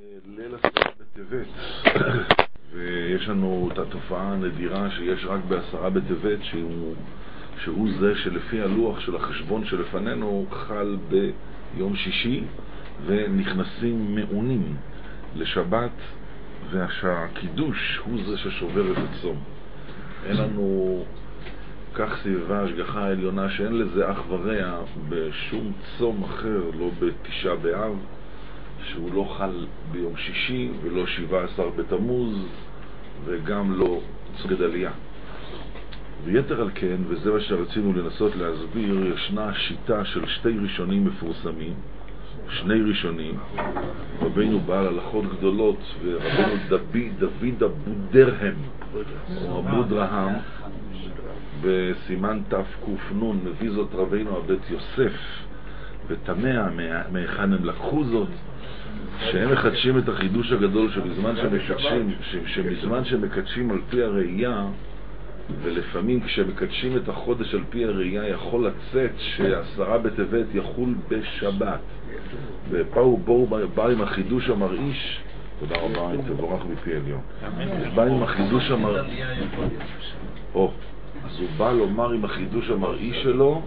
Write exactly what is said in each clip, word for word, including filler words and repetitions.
ליל עשרה בטבת, ויש לנו את התופעה הנדירה שיש רק בעשרה בטבת, שהוא, שהוא זה שלפי הלוח של החשבון שלפנינו חל ביום שישי, ונכנסים מעונים לשבת, והקידוש הוא זה ששובר את הצום. אין לנו כך סביבה השגחה העליונה שאין לזה אח ורע בשום צום אחר, לא בתשעה באב, שהוא לא חל ביום שישי ולא שבעה עשר בתמוז וגם לא צום גדליה. ויתר על כן, וזה מה שרצינו לנסות להסביר, ישנה שיטה של שתי ראשונים מפורסמים, שני ראשונים, רבינו בעל הלכות גדולות ורבינו דוד, דוד אבודרהם או אבודרהם, בסימן תקנון מביא זאת רבינו הבית יוסף ותמה מהיכן הם לקחו זאת, שהם מחדשים את החידוש הגדול שבזמן שמקדשים, שבזמן שמקדשים על פי הראייה, ולפעמים כשמקדשים את החודש על פי הראייה יכול לצאת שעשרה בטבת יחול בשבת, ופה בואו בא עם החידוש המרעיש. תודה רבה, תבורך מפי עליון. בא עם החידוש המרעיש, או אז הוא בא לומר עם החידוש המרעיש שלו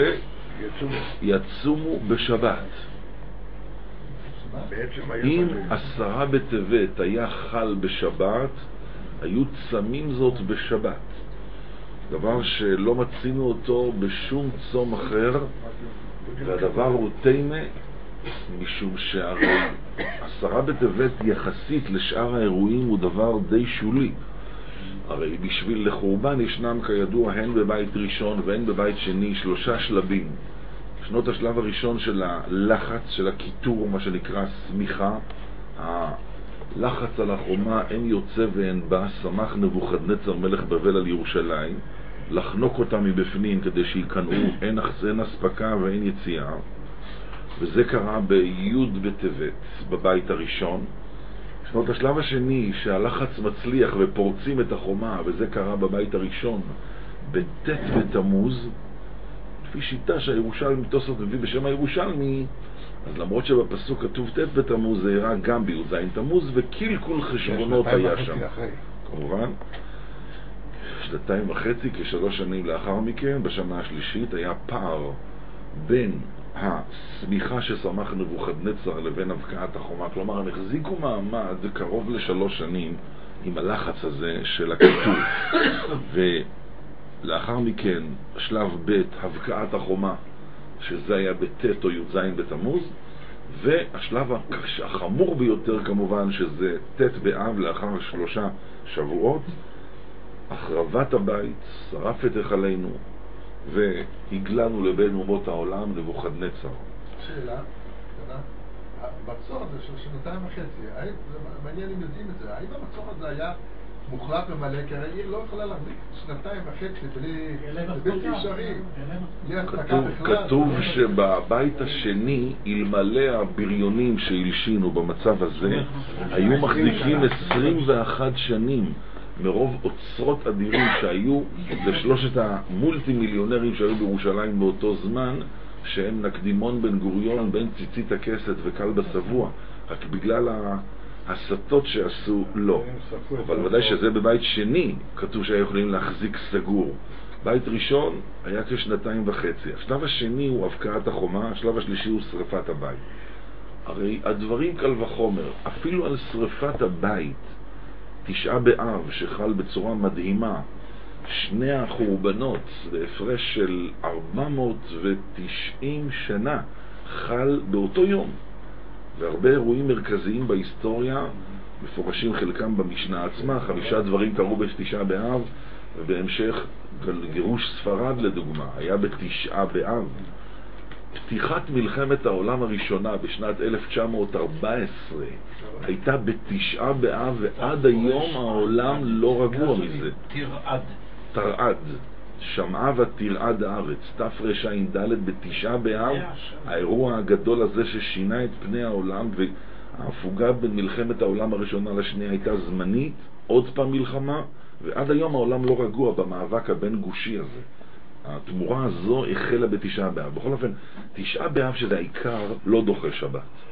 שיצומו בשבת. אם עשרה בטבת היה חל בשבת, היו צמים זאת בשבת, דבר שלא מצינו אותו בשום צום אחר, והדבר הוא תימה, משום שהרי עשרה בטבת יחסית לשאר האירועים הוא דבר די שולי. הרי בשביל לחורבן ישנם כידוע הן בבית ראשון והן בבית שני שלושה שלבים. שנות השלב הראשון של הלחץ, של הכיתור, מה שנקרא סמיכה, הלחץ על החומה, אין יוצא ואין בא, שמח נבוכדנצר מלך בבל על ירושלים, לחנוק אותה מבפנים כדי שיקנאו, אין אחסן אספקה ואין יציאה, וזה קרה ביוד בטבת בבית הראשון. שנות השלב השני שהלחץ מצליח ופורצים את החומה, וזה קרה בבית הראשון בט' בתמוז, לפי שיטה שהירושלמי תוספות מביא בשם הירושלמי, אז למרות שבפסוק כתוב ט' בתמוז זה הראה גם בי"ז תמוז, וקלקול חשבונות היה שם כמובן שנתיים וחצי, כשלוש שנים לאחר מכן בשנה השלישית היה פער בין הסמיכה ששמח נבוכדנצר לבין הבקעת החומה, כלומר הם החזיקו מעמד קרוב לשלוש שנים עם הלחץ הזה של הכיתור, ולאחר מכן שלב ב' הבקעת החומה, שזה היה בט' או י"ז בתמוז, והשלב החמור ביותר כמובן שזה ט' באב לאחר שלושה שבועות, החרבת הבית, שרף את היכלנו והגלנו לבין אומות העולם נבוכדנצר. שאלה, המצור הזה של שנתיים וחצי, מעניין אם יודעים את זה, האם המצור הזה היה מוחלט ומלא? כי הרי עיר לא יכולה להחזיק שנתיים וחצי בלתי אפשרי. כתוב שבבית השני, אלמלא הבריונים שהלשינו במצב הזה, היו מחזיקים עשרים ואחת שנים מרוב אוצרות אדירים שהיו לשלושת המולטי מיליונרים שהיו בירושלים באותו זמן, שהם נקדימון בן גוריון, בן ציצית הכסת וכלבא שבוע, רק בגלל הסתות שעשו לא. אבל ודאי שזה בבית שני כתוב שהיו יכולים להחזיק סגור. בית ראשון היה כשנתיים וחצי, השלב השני הוא הבקעת החומה, השלב השלישי הוא שריפת הבית. הרי הדברים קל וחומר, אפילו על שריפת הבית תשעה באב שחל בצורה מדהימה, שני החורבנות בהפרש של ארבע מאות ותשעים שנה חל באותו יום, והרבה אירועים מרכזיים בהיסטוריה מפורשים חלקם במשנה עצמה. חמישה דברים קרו בתשעה באב, ובהמשך גירוש ספרד לדוגמה היה בתשעה באב. פתיחת מלחמת העולם הראשונה בשנת אלף תשע מאות ארבע עשרה הייתה בתשעה באב, ועד היום העולם לא רגוע מזה. תרעד תרעד שמעה ותרעד הארץ, תרע"ד בתשעה באב, האירוע הגדול הזה ששינה את פני העולם. וההפוגה בין מלחמת העולם הראשונה לשנייה הייתה זמנית, עוד פעם מלחמה, ועד היום העולם לא רגוע במאבק הבין גושי הזה. התמורה הזו החלה בתשעה באב. בכל אופן, תשעה באב שזה העיקר לא דוחה שבת.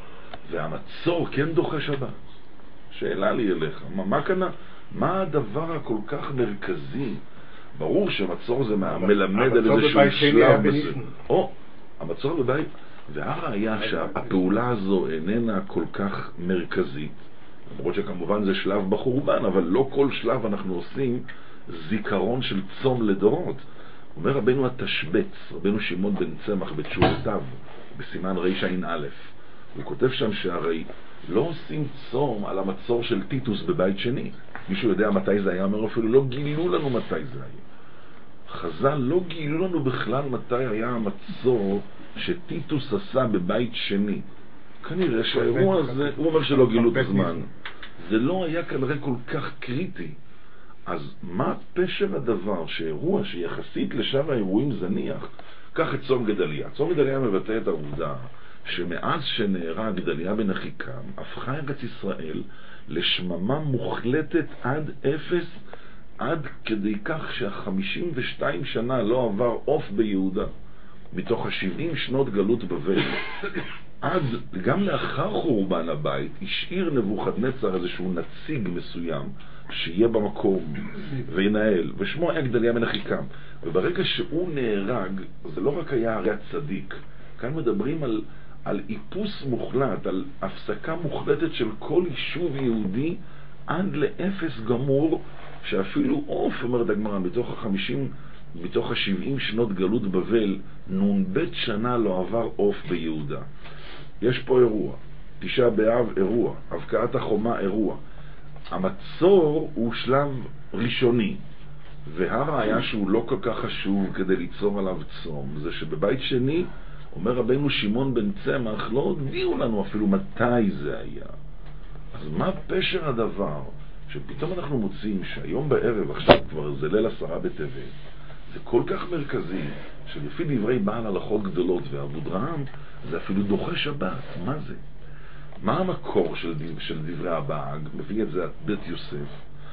והמצור כן דוחה שבת. שאלה לי אליך, מה, מה כאן, מה הדבר הכל כך מרכזי? ברור שמצור זה מלמד על איזשהו שלב בזה. או, המצור בבית, והראיה שהפעולה הזו איננה כל כך מרכזית, למרות שכמובן זה שלב בחורבן, אבל לא כל שלב אנחנו עושים זיכרון של צום לדורות. אומר רבנו התשבץ, רבנו שמעון בן צמח בתשובותיו, בסימן רע"א, הוא כותב שם שהרי לא עושים צום על המצור של טיטוס בבית שני. מישהו יודע מתי זה היה? אומר אפילו לא גילו לנו מתי זה היה. חז"ל לא גילו לנו בכלל מתי היה המצור שטיטוס עשה בבית שני. כנראה שהאירוע הזה, הוא אומר שלא גילו את הזמן, זה לא היה כנראה כל כך קריטי. אז מה פשר הדבר שאירוע שיחסית לשאר האירועים זניח, קח את צום גדליה. צום גדליה מבטא את העובדה שמאז שנהרג גדליה בן אחיקם, הפכה ארץ ישראל לשממה מוחלטת עד אפס, עד כדי כך שהחמישים ושתיים שנה לא עבר עוף ביהודה, מתוך השבעים שנות גלות בבל. עד, גם לאחר חורבן הבית, השאיר נבוכדנצר איזשהו נציג מסוים שיהיה במקום וינהל, ושמו היה גדליה בן אחיקם. וברגע שהוא נהרג, זה לא רק היה הרי הצדיק, כאן מדברים על, על איפוס מוחלט, על הפסקה מוחלטת של כל יישוב יהודי עד לאפס גמור, שאפילו עוף, אומרת הגמרא, בתוך החמישים, בתוך השבעים שנות גלות בבל, נון בית שנה לא עבר עוף ביהודה. יש פה אירוע, תשעה באב אירוע, הבקעת החומה אירוע. המצור הוא שלב ראשוני, והראיה שהוא לא כל כך חשוב כדי ליצור עליו צום, זה שבבית שני, אומר רבנו שמעון בן צמח, לא הודיעו לנו אפילו מתי זה היה. אז מה פשר הדבר שפתאום אנחנו מוצאים שהיום בערב, עכשיו כבר זה ליל עשרה בטבת, זה כל כך מרכזי, שלפי דברי בעל הלכות גדולות ואבודרהם, זה אפילו דוחה שבת. מה זה? מה המקור של, של דברי הבאג? מביא את זה בית יוסף.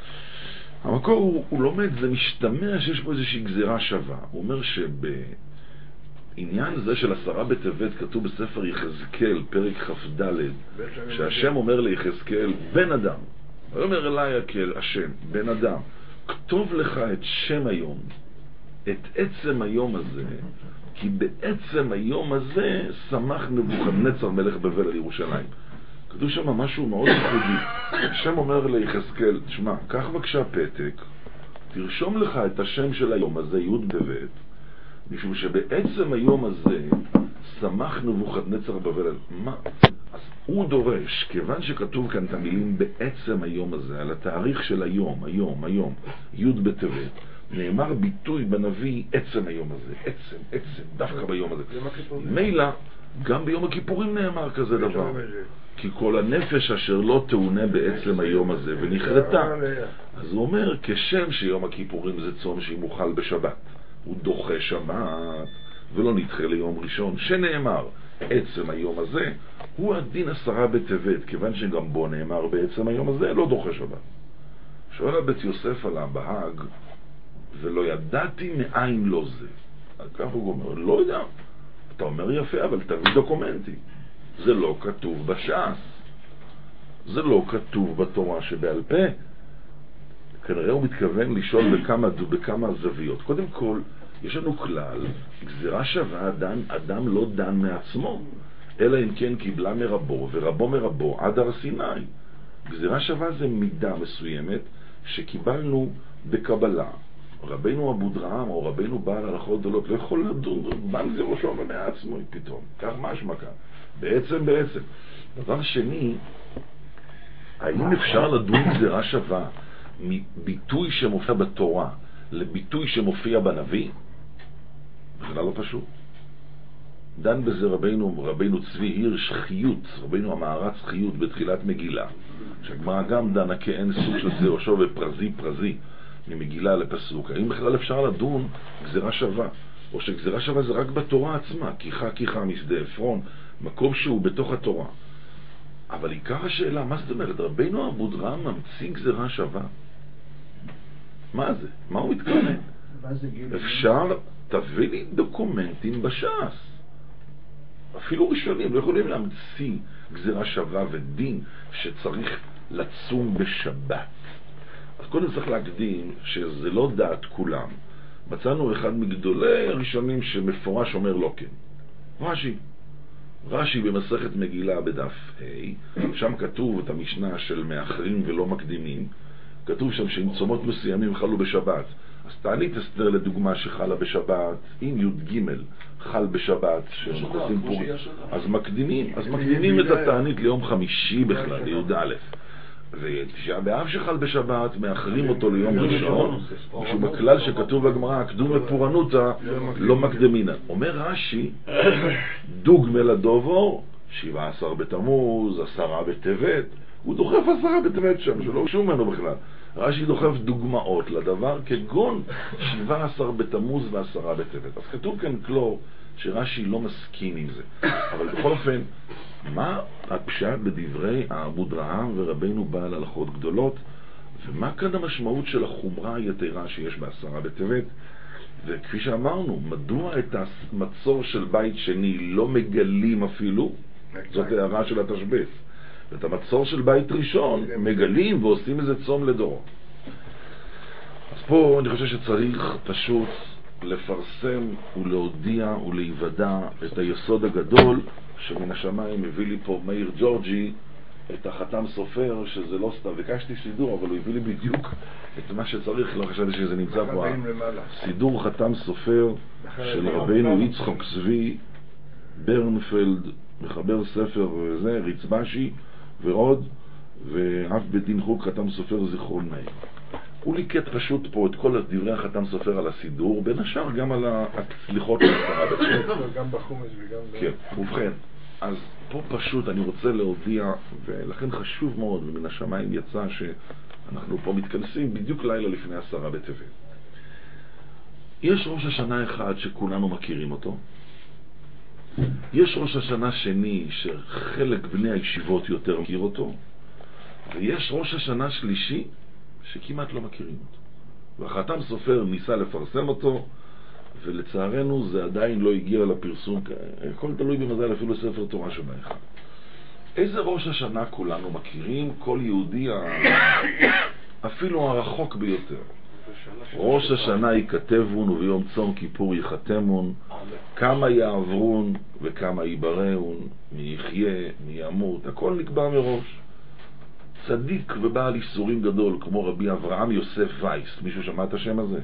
המקור הוא, הוא לומד, זה משתמע שיש פה איזושהי גזירה שווה. הוא אומר שבעניין זה של עשרה בטבת כתוב בספר יחזקאל, פרק כ"ד, שהשם אומר ליחזקאל, בן אדם, הוא אומר אליי הקל, השם, בן אדם, כתוב לך את שם היום, את עצם היום הזה, כי בעצם היום הזה שמח נבוכדנצר מלך בבל על ירושלים. כתוב שם משהו מאוד ייחודי. השם אומר ליחזקאל, תשמע, קח בבקשה פתק, תרשום לך את השם של היום הזה, י' בטבת, משום שבעצם היום הזה שמח נבוכדנצר בבל. מה? אז הוא דורש, כיוון שכתוב כאן את המילים בעצם היום הזה, על התאריך של היום, היום, היום, י' בטבת, נאמר ביטוי בנביא עצם היום הזה, עצם, עצם, דווקא ביום הזה. מילא, גם ביום הכיפורים נאמר כזה דבר. כי כל הנפש אשר לא תאונה בעצם היום הזה ונכרתה. אז הוא אומר, כשם שיום הכיפורים זה צום שימוכל בשבת, הוא דוחה שבת ולא נדחה ליום ראשון, שנאמר עצם היום הזה, הוא הדין עשרה בטבת, כיוון שגם בו נאמר בעצם היום הזה, לא דוחה שבת. שואל הבית יוסף על הבהג, ולא ידעתי מאין לא זה. כך הוא אומר, לא יודע. אתה אומר יפה, אבל תביא דוקומנטי. זה לא כתוב בש"ס. זה לא כתוב בתורה שבעל פה. כנראה הוא מתכוון לשאול בכמה, בכמה זוויות. קודם כל, יש לנו כלל, גזירה שווה, אדם, אדם לא דן מעצמו, אלא אם כן קיבלה מרבו, ורבו מרבו עד הר סיני. גזירה שווה זה מידה מסוימת שקיבלנו בקבלה. רבינו אבודרהם או רבינו בעל הלכות גדולות לא יכול לדון, בן זה ראשו מעצמו פתאום. כך משמע כאן. בעצם בעצם. דבר שני, האם אפשר לדון גזירה שווה מביטוי שמופיע בתורה לביטוי שמופיע בנביא? בכלל לא פשוט. דן בזה רבינו, רבינו צבי הירש חיות, רבינו המערץ חיות בתחילת מגילה, שהגמרא גם דנה כאין סוג של זרשו ופרזי פרזי ממגילה לפסוק. האם בכלל אפשר לדון גזירה שווה, או שגזירה שווה זה רק בתורה עצמה, כיחה כיחה משדה עפרון, מקום שהוא בתוך התורה. אבל עיקר השאלה, מה זאת אומרת? רבינו אבודרהם ממציא גזירה שווה? מה זה? מה הוא מתכוון? אפשר, תביא לי דוקומנטים בש"ס. אפילו ראשונים לא יכולים להמציא גזירה שווה ודין שצריך לצום בשבת. אז קודם צריך להקדים שזה לא דעת כולם. מצאנו אחד מגדולי הראשונים שמפורש אומר לא כן. רש"י. רש"י במסכת מגילה בדף ה', שם כתוב את המשנה של מאחרים ולא מקדימים. כתוב שם שאם צומות מסוימים חלו בשבת, אז תענית אסתר לדוגמה שחלה בשבת, אם י"ג חל בשבת שמחוסים פורים, אז מקדימים, אז מקדימים את התענית ליום חמישי בכלל, לי"א. ותשעה באב שחל בשבת מאחרים אותו ליום ראשון, משום הכלל שכתוב בגמרא קדום ופורענותא לא מקדמינן. אומר רש"י דוגמה לדובור שבעה עשר בתמוז, עשרה בטבת, הוא דוחף עשרה בטבת שם, שלא שום ממנו בכלל. רש"י דוחף דוגמאות לדבר כגון שבעה עשר בתמוז ועשרה בטבת. אז כתוב כאן קלור שרש"י לא מסכים עם זה. אבל בכל אופן, מה הפשט בדברי העמוד רעם ורבנו בעל הלכות גדולות, ומה כאן המשמעות של החומרה היתרה שיש בעשרה בטבת? וכפי שאמרנו, מדוע את המצור של בית שני לא מגלים אפילו? זאת הערה של התשבץ. ואת המצור של בית ראשון מגלים ועושים איזה צום לדור. אז פה אני חושב שצריך פשוט לפרסם ולהודיע ולהיוודע את היסוד הגדול שמן השמיים הביא לי פה מאיר ג'ורג'י את החתם סופר, שזה לא סתם, ביקשתי סידור אבל הוא הביא לי בדיוק את מה שצריך, לא חשבתי שזה נמצא פה. סידור חתם סופר של רבנו יצחק צבי ברנפלד, מחבר ספר וזה, ריצבשי ועוד, ואף בדין חוק חתם סופר זיכרון מאיר. הוא ליקט פשוט פה את כל דברי החתם סופר על הסידור, בין השאר גם על הסליחות לעשרה בטבת. גם בחומש וגם... כן, ובכן, אז פה פשוט אני רוצה להודיע, ולכן חשוב מאוד, ומן השמיים יצא שאנחנו פה מתכנסים בדיוק לילה לפני עשרה בטבת. יש ראש השנה אחד שכולנו מכירים אותו, יש ראש השנה שני שחלק בני הישיבות יותר מכיר אותו, ויש ראש השנה שלישי שכמעט לא מכירים אותו. והחתם סופר ניסה לפרסם אותו, ולצערנו זה עדיין לא הגיע לפרסום, הכל תלוי במזל, אפילו ספר תורה שבא אחד. איזה ראש השנה כולנו מכירים? כל יהודי אפילו הרחוק ביותר. ראש השנה ייכתבון וביום צום כיפור יחתמון, כמה יעברון וכמה ייבראון, מי יחיה, מי ימות, הכל נקבע מראש. צדיק ובעל איסורים גדול כמו רבי אברהם יוסף וייס, מישהו שמע את השם הזה?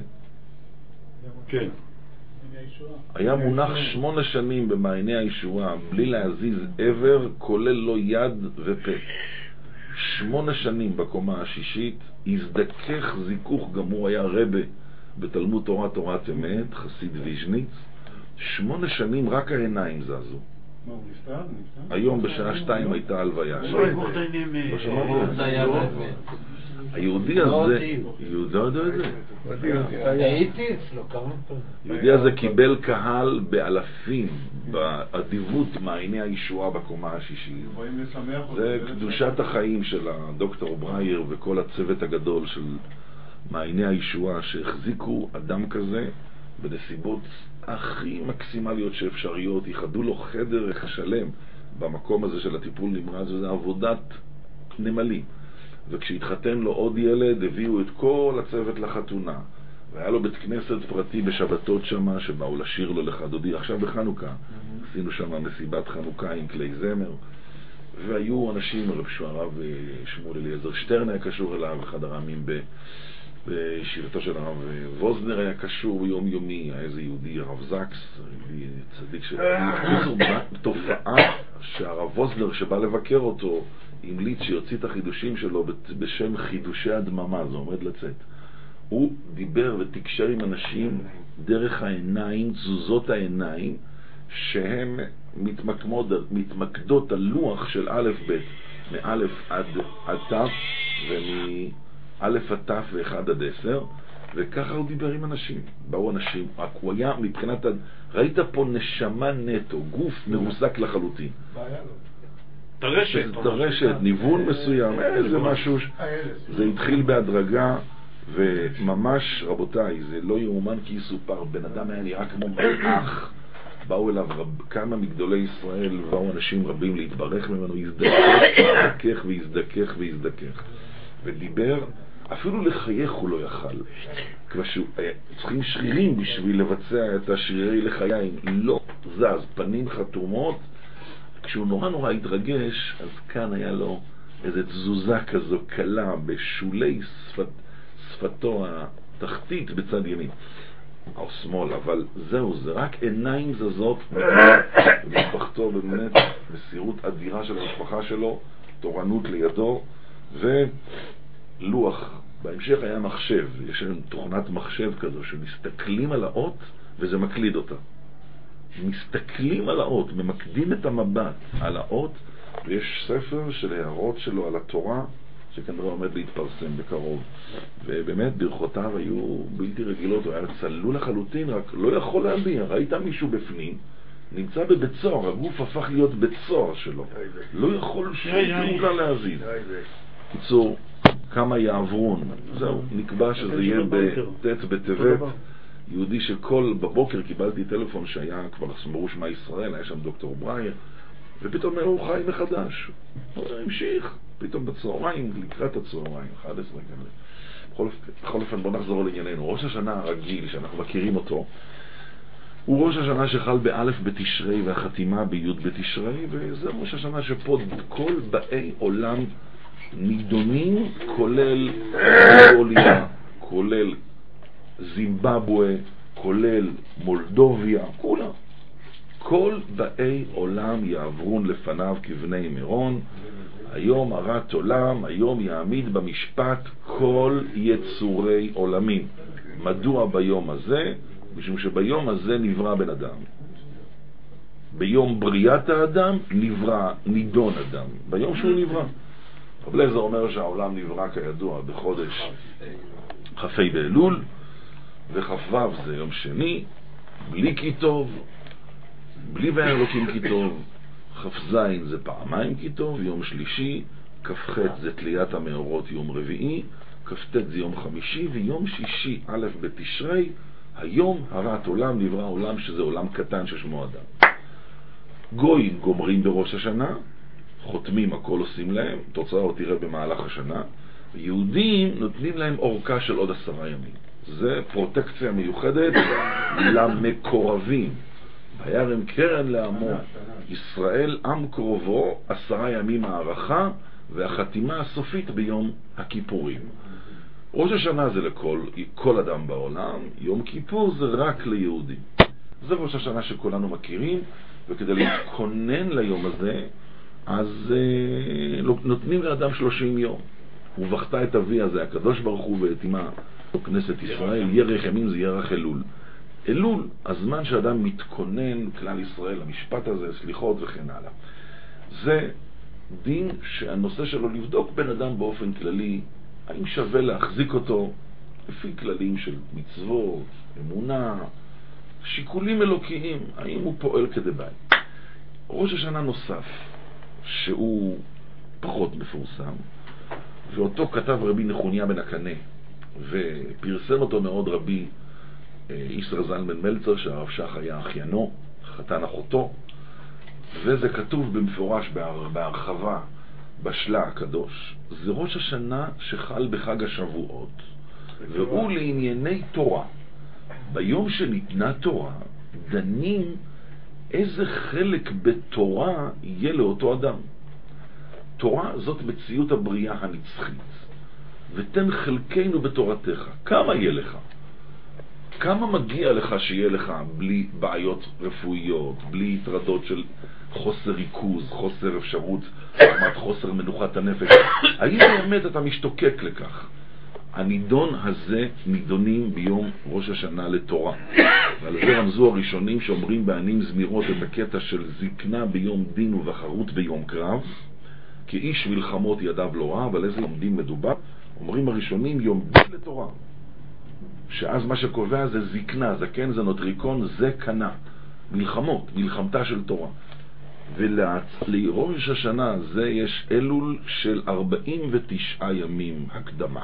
כן. היה מונח שמונה שנים במעייני הישועה בלי להזיז עבר, כולל לו יד ופה. שמונה שנים בקומה השישית, הזדכך זיכוך גמור, היה רבה בתלמוד תורה תורת אמת, חסיד ויז'ניץ. שמונה שנים רק העיניים זזו. מה, הוא נפטר? היום בשעה שתיים הייתה הלוויה שלו. לא שמעת? היהודי הזה, יהודי הזה, הייתי אצלו כמה פעמים. יהודי הזה קיבל קהל באלפים באדיבות מעייני הישועה בקומה השישית. זה קדושת החיים של הדוקטור ברייר וכל הצוות הגדול של מעייני הישועה שהחזיקו אדם כזה בנסיבות הכי מקסימליות שאפשריות, ייחדו לו חדר שלם במקום הזה של הטיפול נמרץ, וזה עבודת נמלים. וכשהתחתן לו עוד ילד הביאו את כל הצוות לחתונה, והיה לו בית כנסת פרטי בשבתות שמה שבאו לשיר לו לך דודי. עכשיו בחנוכה עשינו שם מסיבת חנוכה עם כלי זמר, והיו אנשים, הרב שמואל אליעזר שטרן היה קשור אליו, אחד הרמים בישיבתו של הרב ווזנר היה קשור יום יומי, היה איזה יהודי, הרב זקס, צדיק של תופעה שהרב ווזנר שבא לבקר אותו המליץ שיוציא את החידושים שלו בשם חידושי הדממה, זה עומד לצאת. הוא דיבר ותקשר עם אנשים דרך העיניים, תזוזות העיניים, שהן מתמקדות, מתמקדות על לוח של א' ב', מא' עד, עד ת' ומא' עד ת' ואחד עד עשר, וככה הוא דיבר עם אנשים. באו אנשים, רק הוא היה מבחינת, ראית פה נשמה נטו, גוף מרוסק לחלוטין. תרשת. תרשת, ניוון מסוים, איזה משהו, זה התחיל בהדרגה, וממש רבותיי, זה לא יאומן כי יסופר, בן אדם היה נראה כמו מלאך, באו אליו רב, כמה מגדולי ישראל, באו אנשים רבים להתברך ממנו, הזדכך והזדכך והזדכך, ודיבר, אפילו לחייך הוא לא יכל, כבר צריכים שרירים בשביל לבצע את השרירי לחיים, לא זז, פנים חתומות. כשהוא נורא נורא התרגש, אז כאן היה לו איזו תזוזה כזו קלה בשולי שפת, שפתו התחתית בצד ימין או שמאל, אבל זהו, זה רק עיניים זזות. ומשפחתו באמת מסירות אדירה של המשפחה שלו, תורנות לידו ולוח. בהמשך היה מחשב, יש לנו תוכנת מחשב כזו שמסתכלים על האות וזה מקליד אותה, מסתכלים על האות, ממקדים את המבט על האות, ויש ספר של הערות שלו על התורה שכנראה עומד להתפרסם בקרוב, ובאמת ברכותיו היו בלתי רגילות. הוא היה צלול לחלוטין, רק לא יכול להביע. ראית מישהו בפנים נמצא בבית סוהר, הגוף הפך להיות בית סוהר שלו, לא יכול שום פעולה להזיז. קיצור, כמה יעברון. זהו, נקבע שזה יהיה בט' בטבת. יהודי שכל בבוקר קיבלתי טלפון שהיה כבר סמרו שמע ישראל, היה שם דוקטור ברייר, ופתאום הוא חי מחדש. הוא המשיך, פתאום בצהריים, לקראת הצהריים, אחת עשרה כאלה. בכל אופן, בוא נחזור לענייננו. ראש השנה הרגיל, שאנחנו מכירים אותו, הוא ראש השנה שחל באלף בתשרי והחתימה ביוד בתשרי, וזה ראש השנה שפה כל באי עולם נידונים, כולל מונגוליה, כולל זימבבואה, כולל מולדוביה, כולם. כל באי עולם יעברון לפניו כבני מירון. היום הרת עולם, היום יעמיד במשפט כל יצורי עולמים. מדוע ביום הזה? משום שביום הזה נברא בן אדם. ביום בריאת האדם נברא, נידון אדם. ביום שהוא נברא. רב אליעזר אומר שהעולם נברא כידוע בחודש כ"ה באלול, וכ"ו זה יום שני, בלי כי טוב, בלי וירא אלוקים כי טוב, כ"ז זה פעמיים כי טוב, יום שלישי, כ"ח זה תליית המאורות יום רביעי, כ"ט זה יום חמישי, ויום שישי א' בתשרי, היום הרת עולם נברא עולם, שזה עולם קטן ששמו אדם. גויים גומרים בראש השנה, חותמים, הכל עושים להם, תוצאה עוד תראה במהלך השנה. יהודים נותנים להם אורכה של עוד עשרה ימים. זה פרוטקציה מיוחדת למקורבים. וירם קרן לעמו, ישראל עם קרובו, עשרה ימים הערכה, והחתימה הסופית ביום הכיפורים. ראש השנה זה לכל כל אדם בעולם, יום כיפור זה רק ליהודים. זה ראש השנה שכולנו מכירים, וכדי להתכונן ליום הזה, אז אה, נותנים לאדם שלושים יום. ובכתה את אבי הזה, הקדוש ברוך הוא ואת אמה, כנסת ישראל, ירח ימים זה ירח אלול. אלול, הזמן שאדם מתכונן, כלל ישראל, המשפט הזה, סליחות וכן הלאה. זה דין שהנושא שלו לבדוק בן אדם באופן כללי, האם שווה להחזיק אותו לפי כללים של מצוות, אמונה, שיקולים אלוקיים, האם הוא פועל כדבעי. ראש השנה נוסף, שהוא פחות מפורסם, ואותו כתב רבי נחוניה בן הקנה, ופרסם אותו מאוד רבי ישראל זלמן מלצר, שהרב שך היה אחיינו, חתן אחותו, וזה כתוב במפורש בהרחבה בשלה הקדוש. זה ראש השנה שחל בחג השבועות, והוא לענייני תורה. ביום שניתנה תורה דנים איזה חלק בתורה יהיה לאותו אדם. תורה זאת מציאות הבריאה הנצחית, ותן חלקנו בתורתך. כמה יהיה לך? כמה מגיע לך שיהיה לך בלי בעיות רפואיות, בלי התרדות של חוסר ריכוז, חוסר אפשרות, חוסר מנוחת הנפש? האם באמת אתה משתוקק לכך? הנידון הזה נידונים ביום ראש השנה לתורה, ועל זה רמזו הראשונים שאומרים בענים זמירות את הקטע של זקנה ביום דין ובחרות ביום קרב, כי איש מלחמות ידיו לא רע. אבל איזה יום דין מדובר? אומרים הראשונים יום דין לתורה, שאז מה שקובע זה זקנה, זקן זה נוטריקון, זה קנה, מלחמות, מלחמתה של תורה. ולראש השנה זה יש אלול של ארבעים ותשעה ימים הקדמה,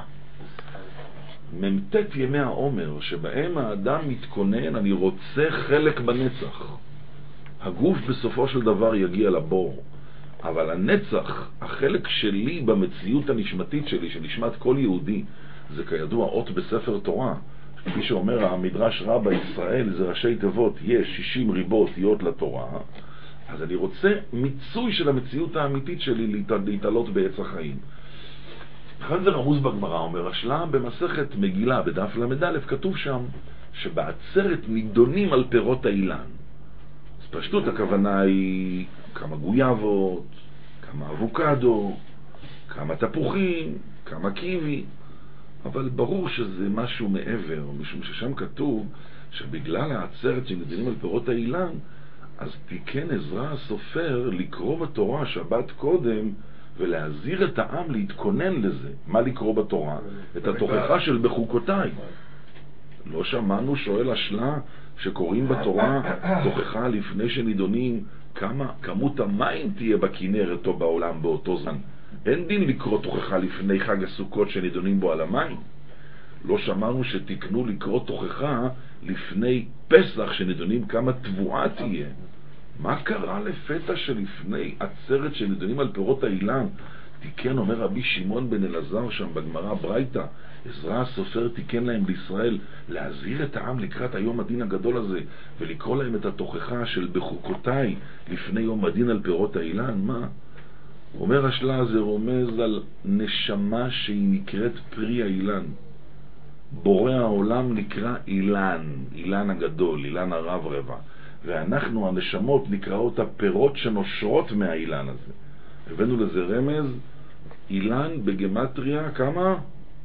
ממתת ימי העומר, שבהם האדם מתכונן, אני רוצה חלק בנצח. הגוף בסופו של דבר יגיע לבור, אבל הנצח, החלק שלי במציאות הנשמתית שלי, שנשמת כל יהודי, זה כידוע אות בספר תורה. כפי שאומר המדרש רבה, ישראל זה ראשי תיבות, יש שישים ריבות יות לתורה. אז אני רוצה מיצוי של המציאות האמיתית שלי להתעלות בעץ החיים. אחד זה רמוז בגמרא, אומר השלה במסכת מגילה בדף למד א', כתוב שם שבעצרת נידונים על פירות האילן. אז פשטות הכוונה היא כמה גויאבות, כמה אבוקדו, כמה תפוחים, כמה קיבי, אבל ברור שזה משהו מעבר, משום ששם כתוב שבגלל העצרת שנידונים על פירות האילן, אז תיקן עזרא הסופר לקרוא בתורה שבת קודם ולהזהיר את העם להתכונן לזה. מה לקרוא בתורה? את התוכחה של בחוקותיי. לא שמענו, שואל השלה, שקוראים בתורה תוכחה לפני שנידונים כמה כמות המים תהיה בכנרת או בעולם באותו זמן. אין דין לקרוא תוכחה לפני חג הסוכות שנידונים בו על המים. לא שמענו שתקנו לקרוא תוכחה לפני פסח שנידונים כמה תבואה תהיה. מה קרה לפתע שלפני עצרת שנידונים על פירות האילן? תיקן, אומר רבי שמעון בן אלעזר שם בגמרא ברייתא, עזרא הסופר תיקן להם בישראל להזהיר את העם לקראת היום הדין הגדול הזה ולקרוא להם את התוכחה של בחוקותיי לפני יום הדין על פירות האילן. מה? אומר השלה, זה רומז על נשמה שהיא נקראת פרי האילן. בורא העולם נקרא אילן, אילן הגדול, אילן הרב רבע, ואנחנו הנשמות נקראות הפירות שנושרות מהאילן הזה. הבאנו לזה רמז, אילן בגמטריה כמה?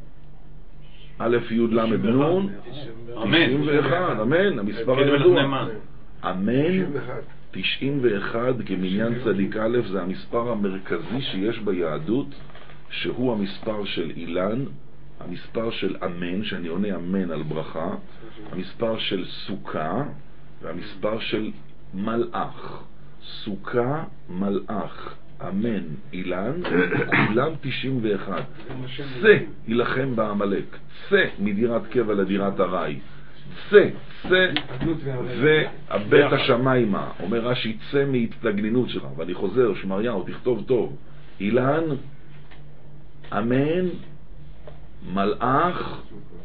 א' י' ל' נ' תשעים ואחת, אמן, המספר הידוע, אמן. תשעים ואחת כמניין צדיק א', זה המספר המרכזי שיש ביהדות, שהוא המספר של אילן, המספר של אמן, שאני עונה אמן על ברכה, המספר של סוכה, והמספר של מלאך. סוכה, מלאך, אמן, אילן, כולם תשעים ואחת. צא ילחם בעמלק, צא מדירת קבע לדירת ארעי, צא, צא ובית השמיימה. אומר רש"י, צא מהתגנינות שלך. ואני חוזר, שמריהו, תכתוב טוב, אילן, אמן, מלאך,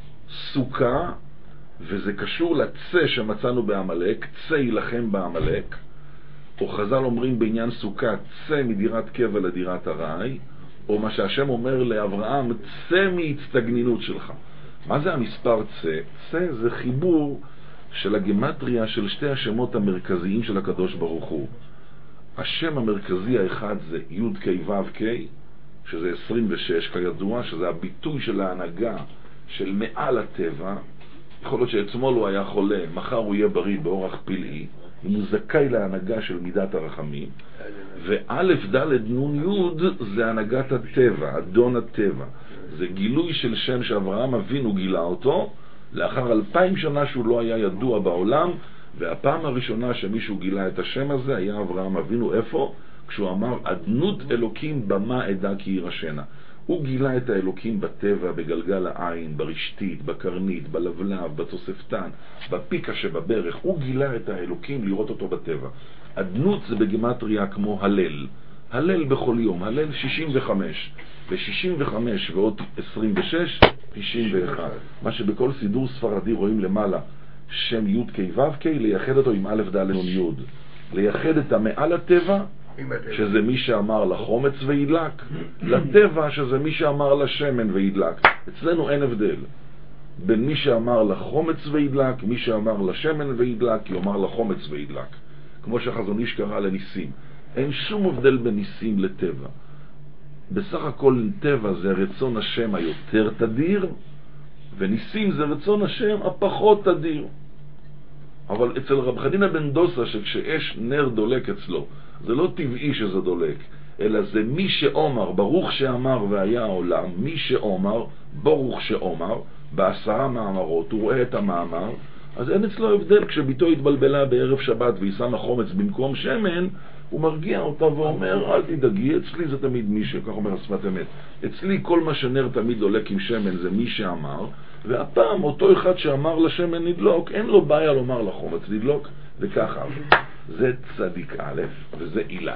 סוכה, וזה קשור לצא שמצאנו בעמלק, צא ילחם בעמלק, או חז"ל אומרים בעניין סוכה, צא מדירת קבע לדירת ארעי, או מה שהשם אומר לאברהם, צא מהתגנינות שלך. מה זה המספר צא? צא זה חיבור של הגמטריה של שתי השמות המרכזיים של הקדוש ברוך הוא. השם המרכזי האחד זה י' כ' ו' כ', שזה עשרים ושש כידוע, שזה הביטוי של ההנהגה של מעל הטבע. יכול להיות שאתמול הוא היה חולה, מחר הוא יהיה בריא באורח פלאי, אם הוא זכאי להנהגה של מידת הרחמים. וא' ד' נ' י' זה הנהגת הטבע, אדון הטבע. זה גילוי של שם שאברהם אבינו גילה אותו לאחר אלפיים שנה שהוא לא היה ידוע בעולם, והפעם הראשונה שמישהו גילה את השם הזה היה אברהם אבינו. איפה? כשהוא אמר אדנות אלוקים במה עדה כי ירשנה. הוא גילה את האלוקים בטבע, בגלגל העין, ברשתית, בקרנית, בלבלב, בתוספתן, בפיקה שבברך. הוא גילה את האלוקים לראות אותו בטבע. אדנות זה בגמטריה כמו הלל, הלל בכל יום, הלל שישים וחמש, ו-שישים וחמש ועוד עשרים ושש, תשעים ואחת. מה שבכל סידור ספרדי רואים למעלה שם י' כ' ו' כ', לייחד אותו עם א' ד' נ' י', לייחד את המעל הטבע, שזה מי שאמר לחומץ וידלק, לטבע שזה מי שאמר לשמן וידלק. אצלנו אין הבדל בין מי שאמר לחומץ וידלק, מי שאמר לשמן וידלק, יאמר לחומץ וידלק, כמו שהחזון איש קרא לניסים. אין שום הבדל בין ניסים לטבע. בסך הכל טבע זה רצון השם היותר תדיר, וניסים זה רצון השם הפחות תדיר. אבל אצל רב חנינא בן דוסה, שכשיש נר דולק אצלו, זה לא טבעי שזה דולק, אלא זה מי שאומר, ברוך שאמר והיה העולם, מי שאומר, ברוך שאומר, בעשרה מאמרות, הוא רואה את המאמר, אז אין אצלו הבדל. כשביתו התבלבלה בערב שבת וישם החומץ במקום שמן, הוא מרגיע אותה ואומר, אל תדאגי, אצלי זה תמיד מי ש... כך אומר השפת אמת, אצלי כל מה שנר תמיד דולק עם שמן זה מי שאמר, והפעם אותו אחד שאמר לשמן נדלוק, אין לו בעיה לומר לחומץ נדלוק, וככה. זה צדיק א' וזה אילן.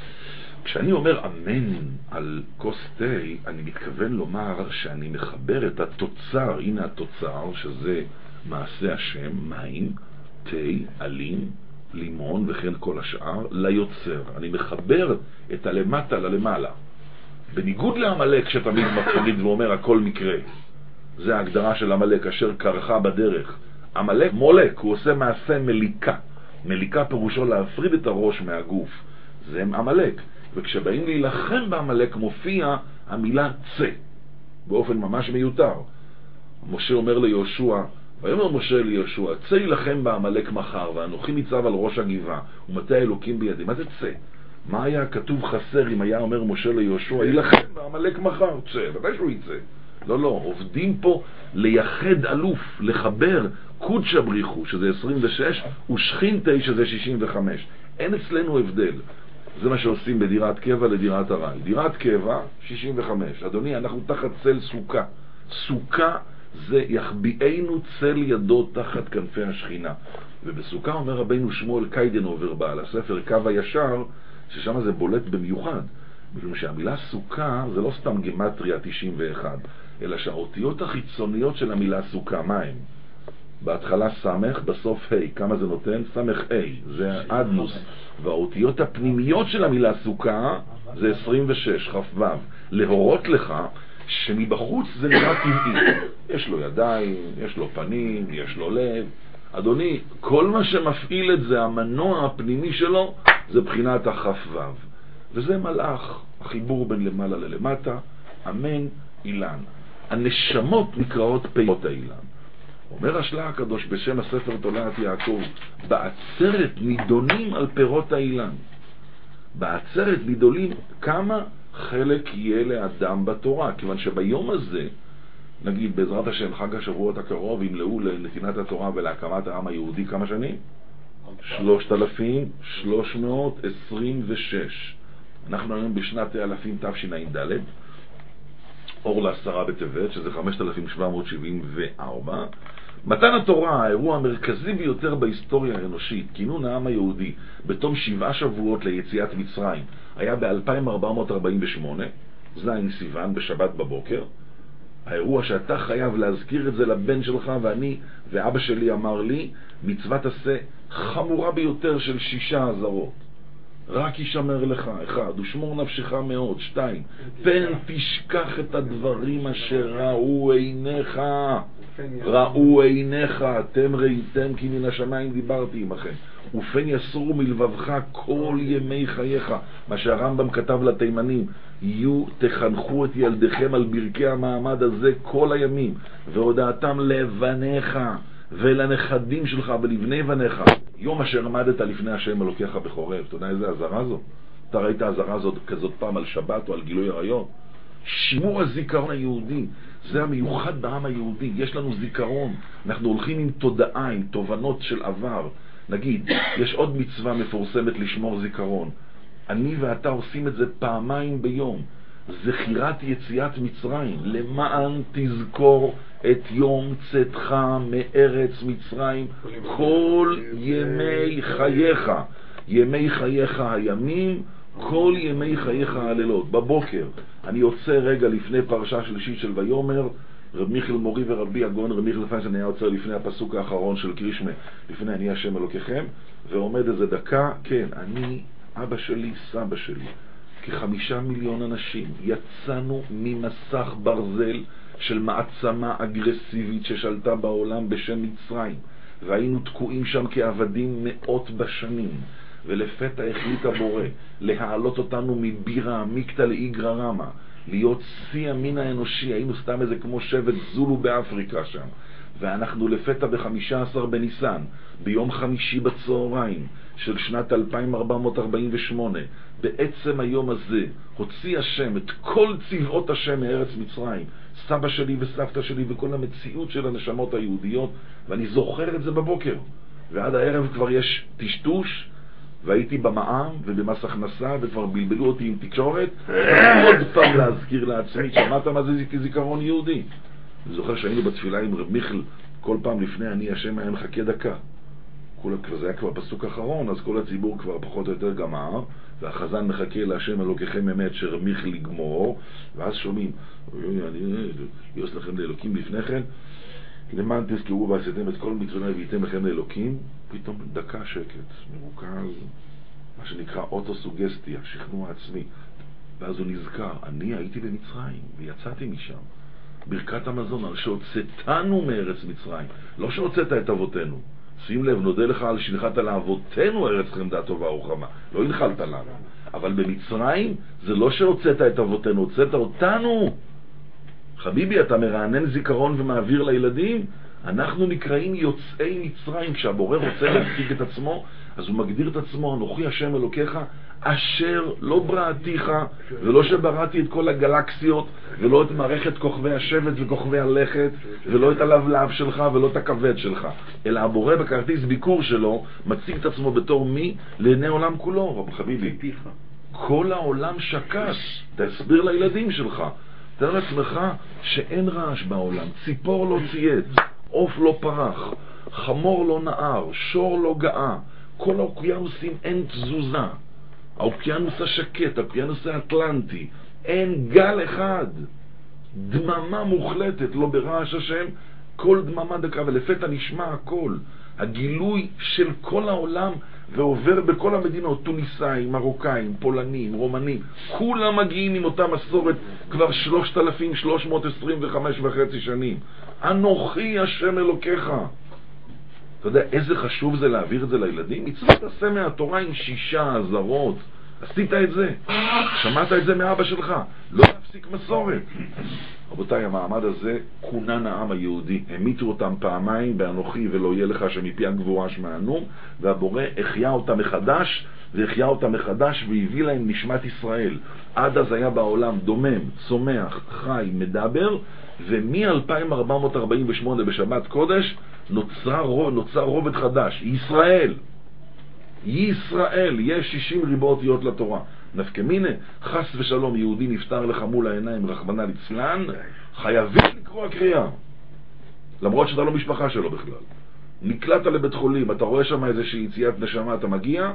כשאני אומר אמן על כוס תה, אני מתכוון לומר שאני מחבר את התוצר, הנה התוצר, שזה מעשה השם, מים, תה, עלים, לימון וכן כל השאר, ליוצר. אני מחבר את הלמטה ללמעלה. בניגוד לעמלק שתמיד מפריד ואומר הכל מקרה. זה ההגדרה של עמלק, אשר קרחה בדרך. עמלק מולק, הוא עושה מעשה מליקה. מליקה פירושו להפריד את הראש מהגוף. זה עמלק. וכשבאים להילחם בעמלק מופיע המילה צא, באופן ממש מיותר. משה אומר ליהושע, ויאמר משה ליהושע, צא ילחם בעמלק מחר, ואנוכי ניצב על ראש הגבעה, ומטה האלוקים בידי. מה זה צא? מה היה כתוב חסר אם היה אומר משה ליהושע, ילחם בעמלק מחר? צא, ודאי שהוא יצא. לא, לא, עובדים פה לייחד אלוף, לחבר קודשא בריחו, שזה עשרים ושש, ושכינתי, שזה שישים וחמש. אין אצלנו הבדל. זה מה שעושים בדירת קבע לדירת ארעי. דירת קבע, שישים וחמש. אדוני, אנחנו תחת צל סוכה. סוכה זה יחביאנו צל ידו תחת כנפי השכינה. ובסוכה אומר רבינו שמואל קיידנובר בעל הספר קו הישר, ששם זה בולט במיוחד. משום שהמילה סוכה זה לא סתם גמטריה תשעים ואחת, אלא שהאותיות החיצוניות של המילה סוכה, מה הם? בהתחלה סמך, בסוף ה', כמה זה נותן? סמך ה', זה אדנוס. והאותיות הפנימיות של המילה סוכה זה עשרים ושש, כ"ו. להורות לך שמבחוץ זה נראה טבעי. יש לו ידיים, יש לו פנים, יש לו לב. אדוני, כל מה שמפעיל את זה, המנוע הפנימי שלו, זה בחינת הכ"ו. וזה מלאך, החיבור בין למעלה ללמטה, אמן, אילן. הנשמות נקראות פירות האילן. אומר השלה הקדוש בשם הספר תולעת יעקב, בעצרת נידונים על פירות האילן. בעצרת נידונים כמה חלק יהיה לאדם בתורה, כיוון שביום הזה, נגיד בעזרת השם חג השבועות הקרוב, ימלאו לנתינת התורה ולהקמת העם היהודי כמה שנים? שלושת אלפים שלוש מאות עשרים ושש. אנחנו היום בשנת אלפים תשע"ד, אור לעשרה בטבת, שזה חמשת אלפים שבע מאות שבעים וארבע. מתן התורה, האירוע המרכזי ביותר בהיסטוריה האנושית, כינון העם היהודי בתום שבעה שבועות ליציאת מצרים, היה ב-אלפיים ארבע מאות ארבעים ושמונה, זין סיוון, בשבת בבוקר. האירוע שאתה חייב להזכיר את זה לבן שלך, ואני ואבא שלי אמר לי, מצוות עשה חמורה ביותר של שישה עזרות. רק ישמר לך, אחד, ושמור נפשך מאוד, שתיים, פן תשכח את הדברים אשר ראו עיניך, ראו עיניך, אתם ראיתם כי מן השמיים דיברתי עמכם, ופן יסורו מלבבך כל ימי חייך, מה שהרמב"ם כתב לתימנים, יהיו תחנכו את ילדיכם על ברכי המעמד הזה כל הימים, והודעתם לבניך ולנכדים שלך ולבני בניך, יום אשר עמדת לפני השם אלוקיך בחורב. אתה יודע איזה עזרה זו? אתה ראית עזרה זו כזאת פעם על שבת או על גילוי עריות? שימור הזיכרון היהודי, זה המיוחד בעם היהודי. יש לנו זיכרון, אנחנו הולכים עם תודעה, עם תובנות של עבר. נגיד, יש עוד מצווה מפורסמת לשמור זיכרון. אני ואתה עושים את זה פעמיים ביום. זכירת יציאת מצרים, למען תזכור את יום צאתך מארץ מצרים כל ימי חייך. ימי חייך הימים, כל ימי חייך הלילות. בבוקר אני יוצא רגע לפני פרשה שלישית של ויאמר, רב מיכאל מורי ורבי הגאון רב מיכאל פיינשטיין היה יוצא לפני הפסוק האחרון של קרישמה, לפני אני השם אלוקיכם, ועומד איזה דקה. כן, אני, אבא שלי, סבא שלי, כחמישה מיליון אנשים יצאנו ממסך ברזל של מעצמה אגרסיבית ששלטה בעולם בשם מצרים, והיינו תקועים שם כעבדים מאות בשנים, ולפתע החליט הבורא להעלות אותנו מבירה מקטע לאיגרא רמא, להיות שיא המין האנושי. היינו סתם איזה כמו שבט זולו באפריקה שם, ואנחנו לפתע ב-חמישה עשר בניסן, ביום חמישי בצהריים של שנת אלפיים ארבע מאות ארבעים ושמונה, בעצם היום הזה הוציא השם את כל צבאות השם מארץ מצרים, סבא שלי וסבתא שלי וכל המציאות של הנשמות היהודיות, ואני זוכר את זה בבוקר, ועד הערב כבר יש טשטוש, והייתי במע"מ ובמס הכנסה וכבר בלבלו אותי עם תקשורת, עוד פעם להזכיר לעצמי, שמעת מה זה זיכרון יהודי? אני זוכר שהיינו בתפילה עם רב מיכל, כל פעם לפני אני השם היה מחכה דקה, כולה, זה היה כבר פסוק אחרון, אז כל הציבור כבר פחות או יותר גמר, והחזן מחכה להשם אלוקיכם אמת שרמיך לגמור, ואז שומעים, אני יוס לכם לאלוקים לפני כן, למען תזכרו ועשיתם את כל מצווה והייתם לכם לאלוקים, פתאום דקה שקט, מרוכז, מה שנקרא אוטוסוגסטיה, שכנוע עצמי. ואז הוא נזכר, אני הייתי במצרים ויצאתי משם. ברכת המזון, על שהוצאתנו מארץ מצרים, לא שהוצאת את אבותינו. שים לב, נודה לך על שהנחת לאבותינו ארץ חמדה טובה ורחמה, לא הנחלת לנו. אבל במצרים זה לא שהוצאת את אבותינו, הוצאת אותנו. חביבי, אתה מרענן זיכרון ומעביר לילדים? אנחנו נקראים יוצאי מצרים. כשהבורא רוצה להציג את עצמו, אז הוא מגדיר את עצמו, אנוכי השם אלוקיך, אשר לא בראתיך, ולא שבראתי את כל הגלקסיות, ולא את מערכת כוכבי השבט וכוכבי הלכת, ולא את הלבלב שלך ולא את הכבד שלך, אלא הבורא בכרטיס ביקור שלו מציג את עצמו בתור מי? לעיני עולם כולו. רב חביבי, כל העולם שקט. תסביר לילדים שלך, תאר לעצמך שאין רעש בעולם, ציפור לא צייץ, עוף לא פרח, חמור לא נער, שור לא גאה, כל האוקיינוסים אין תזוזה, האוקיינוס השקט, האוקיינוס האטלנטי, אין גל אחד, דממה מוחלטת, לא ברעש השם, כל דממה דקה, ולפתע נשמע הכל, הגילוי של כל העולם, ועובר בכל המדינות, טוניסאים, מרוקאים, פולנים, רומנים, כולם מגיעים עם אותה מסורת כבר שלושת אלפים שלוש מאות עשרים וחמש וחצי שנים. אנוכי השם אלוקיך. אתה יודע איזה חשוב זה להעביר את זה לילדים? מצוות עשה מהתורה עם שישה עזרות. עשית את זה? שמעת את זה מאבא שלך? לא להפסיק מסורת. רבותיי, המעמד הזה כונן העם היהודי. המיתו אותם פעמיים באנוכי ולא יהיה לך שמפי הגבורה שמענו, והבורא החיה אותם מחדש, והחיה אותם מחדש והביא להם נשמת ישראל. עד אז היה בעולם דומם, צומח, חי, מדבר, ומ-אלפיים ארבע מאות ארבעים ושמונה בשבת קודש נוצר, נוצר רובד חדש, ישראל. ישראל, יש שישים ריבו אותיות לתורה. נפקמינה, חס ושלום יהודי נפטר לך מול העיניים, רחמנא ליצלן, חייבים לקרוא הקריאה, למרות שאתה לא משפחה שלו בכלל. נקלעת לבית חולים, אתה רואה שם איזושהי יציאת נשמה, אתה מגיע,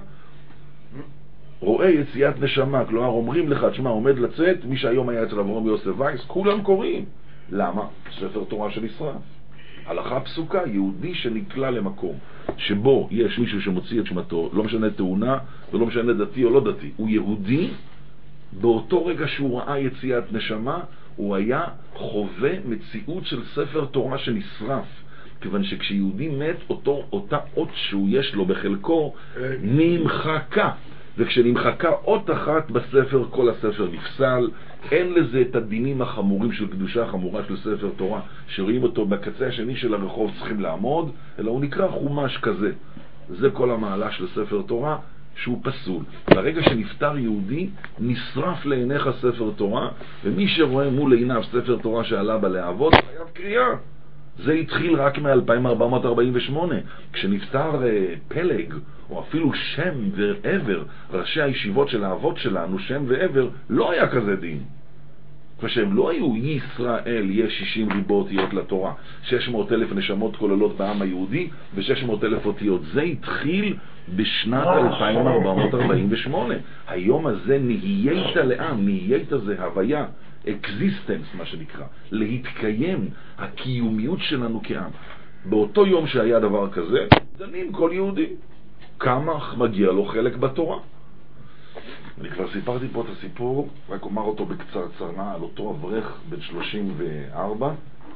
רואה יציאת נשמה, כלומר אומרים לך, תשמע, עומד לצאת, מי שהיום היה אצל אברהם יוסף וייס, כולם קוראים. למה? ספר תורה של ישראל. הלכה פסוקה, יהודי שנקלע למקום שבו יש מישהו שמוציא את שמתו, לא משנה תאונה ולא משנה דתי או לא דתי, הוא יהודי, באותו רגע שהוא ראה יציאת נשמה, הוא היה חווה מציאות של ספר תורה שנשרף, כיוון שכשיהודי מת, אותו, אותה אות שהוא יש לו בחלקו נמחקה, וכשנמחקה אות אחת בספר, כל הספר נפסל. אין לזה את הדינים החמורים של קדושה החמורה של ספר תורה, שרואים אותו בקצה השני של הרחוב צריכים לעמוד, אלא הוא נקרא חומש כזה. זה כל המעלה של ספר תורה, שהוא פסול. ברגע שנפטר יהודי, נשרף לעיניך ספר תורה, ומי שרואה מול עיניו ספר תורה שעלה בלהבות, חייב קריאה. זה התחיל רק מ-אלפיים ארבע מאות ארבעים ושמונה, כשנפטר פלג, או אפילו שם ועבר, ראשי הישיבות של האבות שלנו, שם ועבר, לא היה כזה דין. כשהם לא היו ישראל, יש שישים ריבו אותיות לתורה, שש מאות אלף נשמות כוללות בעם היהודי, ו-שש מאות אלף אותיות. זה התחיל בשנת אלפיים ארבע מאות ארבעים ושמונה. היום הזה נהיית לעם, נהיית זה הוויה, אקזיסטנס מה שנקרא, להתקיים, הקיומיות שלנו כעם. באותו יום שהיה דבר כזה, דנים כל יהודי כמה מגיע לו חלק בתורה. אני כבר סיפרתי פה את הסיפור, רק אומר אותו בקצרצרנה, על אותו אברך בן שלושים וארבע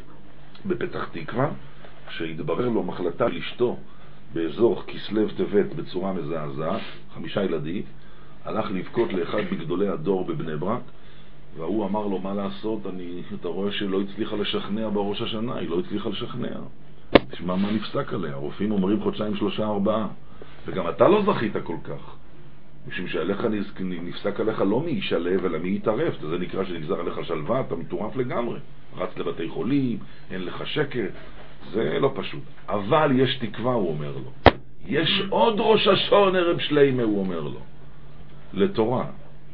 בפתח תקווה, שהתברר לו מחלתה לאשתו באזור כסלו טבת בצורה מזעזעת, חמישה ילדים, הלך לבכות לאחד בגדולי הדור בבני ברק, והוא אמר לו מה לעשות, אני, אתה רואה שלא הצליחה לשכנע בראש השנה, היא לא הצליחה לשכנע. תשמע מה נפסק עליה, הרופאים אומרים חודשיים שלושה ארבעה, וגם אתה לא זכית כל כך, משום שעליך נפסק עליך לא מי ישלב אלא מי יתערף, זה נקרא שנגזר עליך שלווה, אתה מטורף לגמרי, רץ לבתי חולים, אין לך שקט, זה לא פשוט. אבל יש תקווה, הוא אומר לו, יש עוד ראש השעון ערב שלמה, הוא אומר לו, לתורה.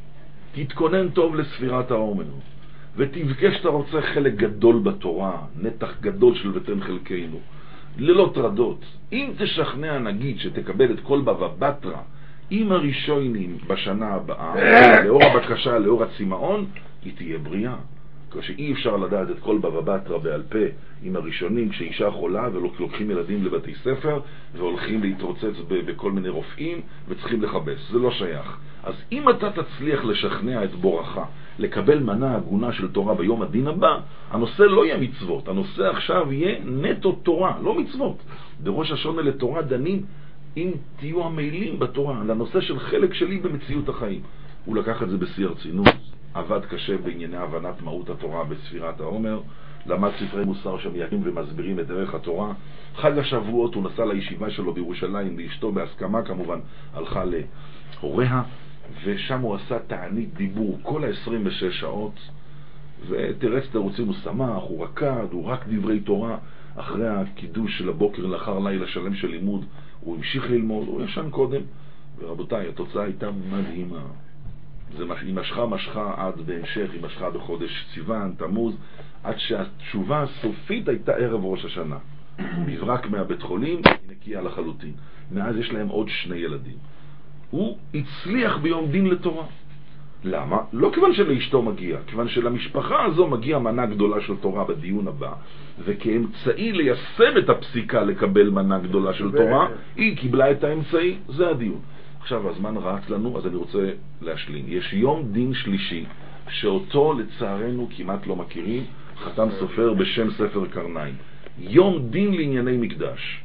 תתכונן טוב לספירת העומר, ותבקש שאתה רוצה חלק גדול בתורה, נתח גדול של ותן חלקנו, ללא טרדות. אם תשכנע נגיד שתקבל את כל בבא בתרא עם הראשונים בשנה הבאה, לאור הבקשה, לאור הצמאון, היא תהיה בריאה. כשאי אפשר לדעת את כל בבא בתרא בעל פה עם הראשונים, כשאישה חולה ולוקחים ילדים לבתי ספר והולכים להתרוצץ בכל מיני רופאים וצריכים לחבס, זה לא שייך. אז אם אתה תצליח לשכנע את בורחה לקבל מנה הגונה של תורה ביום הדין הבא, הנושא לא יהיה מצוות, הנושא עכשיו יהיה נטו תורה, לא מצוות. בראש השונה לתורה דנים אם תהיו המעילים בתורה, לנושא של חלק שלי במציאות החיים. הוא לקח את זה בשיא הרצינות, עבד קשה בענייני הבנת מהות התורה בספירת העומר, למד ספרי מוסר שמייקים ומסבירים את דרך התורה. חג השבועות הוא נסע לישיבה שלו בירושלים, ואשתו בהסכמה כמובן הלכה להוריה, ושם הוא עשה תענית דיבור כל ה-עשרים ושש שעות, ותרץ תירוצים, הוא שמח, הוא רקד, הוא רק דברי תורה. אחרי הקידוש של הבוקר לאחר לילה שלם של לימוד הוא המשיך ללמוד, הוא ישן קודם, ורבותיי, התוצאה הייתה מדהימה. זה היא משכה משכה עד בהמשך, היא משכה בחודש סיוון, תמוז, עד שהתשובה הסופית הייתה ערב ראש השנה. מברק מהבית חולים, היא נקייה לחלוטין. מאז יש להם עוד שני ילדים. הוא הצליח ביום דין לתורה. למה? לא כיוון שלאשתו מגיע, כיוון שלמשפחה הזו מגיע מנה גדולה של תורה בדיון הבא, וכאמצעי ליישם את הפסיקה לקבל מנה גדולה של תורה, היא קיבלה את האמצעי, זה הדיון. עכשיו הזמן רץ לנו, אז אני רוצה להשלים. יש יום דין שלישי, שאותו לצערנו כמעט לא מכירים, חתם סופר בשם ספר קרניים. יום דין לענייני מקדש.